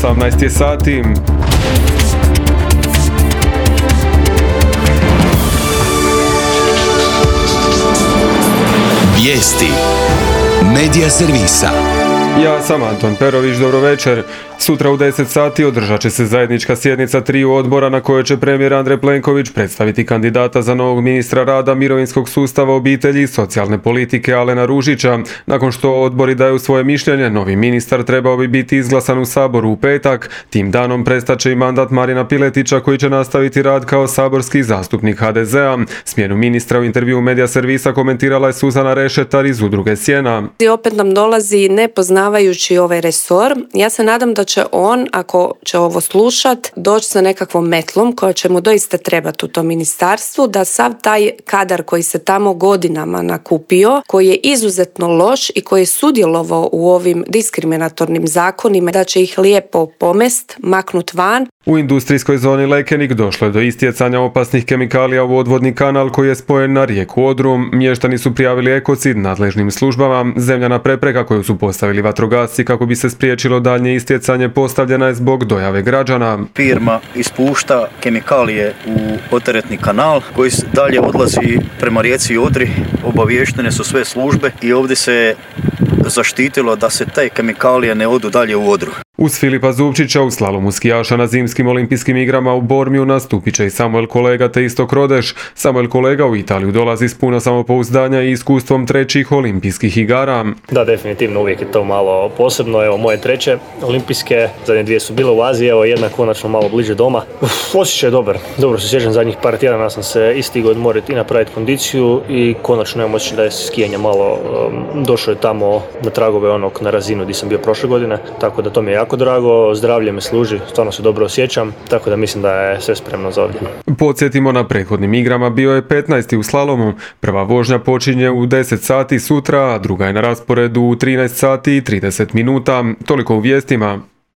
18 je sati. Vijesti Medija servisa. Ja sam Anton Perović, dobro večer. Sutra u 10 sati održat će se zajednička sjednica triju odbora na kojoj će premijer Andrej Plenković predstaviti kandidata za novog ministra rada, mirovinskog sustava, obitelji i socijalne politike Alena Ružića. Nakon što odbori daju svoje mišljenje, novi ministar trebao bi biti izglasan u Saboru u petak. Tim danom prestat će i mandat Marina Piletića koji će nastaviti rad kao saborski zastupnik HDZ-a. Smjenu ministra u intervjuu Medija servisa komentirala je Suzana Rešetar iz udruge Sjena. I opet nam dolazi nepoznavajući ovaj resor. Ja se nadam da će on, ako će ovo slušat, doći sa nekakvom metlom koja će mu doista trebati u tom ministarstvu, da sav taj kadar koji se tamo godinama nakupio, koji je izuzetno loš i koji je sudjelovao u ovim diskriminatornim zakonima, da će ih lijepo pomest, maknut van. U industrijskoj zoni Lekenik došlo je do istjecanja opasnih kemikalija u odvodni kanal koji je spojen na rijeku Odru. Mještani su prijavili ekocid nadležnim službama. Zemljana prepreka koju su postavili vatrogasci kako bi se spriječilo daljnje istjecanje postavljena je zbog dojave građana. Firma ispušta kemikalije u oteretni kanal koji dalje odlazi prema rijeci Odri. Obaviještene su sve službe i ovdje se zaštitilo da se te kemikalije ne odu dalje u Odru. Uz Filipa Zupčića u slalomu skijaša na zimskim olimpijskim igrama u Bormiju nastupit će i Samuel Kolega te Istok Rodeš. Samuel Kolega u Italiju dolazi s puno samopouzdanja i iskustvom trećih olimpijskih igara. Da, definitivno uvijek je to malo posebno. Evo moje treće olimpijske, zadnje dvije su bile u Aziji, evo jedna konačno malo bliže doma. Osjećaj je dobar. Dobro se sjećam, zadnjih par tjedana sam se istigao odmoriti i napraviti kondiciju i konačno imam osjećaj da je skijanje malo došlo je tamo na tragove onog na razinu gdje sam bio prošle godine, tako da to mi je jako drago, zdravlje me služi, stvarno se dobro osjećam, tako da mislim da je sve spremno za ovdje. Podsjetimo, na prethodnim igrama bio je 15. u slalomu. Prva vožnja počinje u 10 sati sutra, a druga je na rasporedu u 13 sati i 30 minuta. Toliko u vijestima.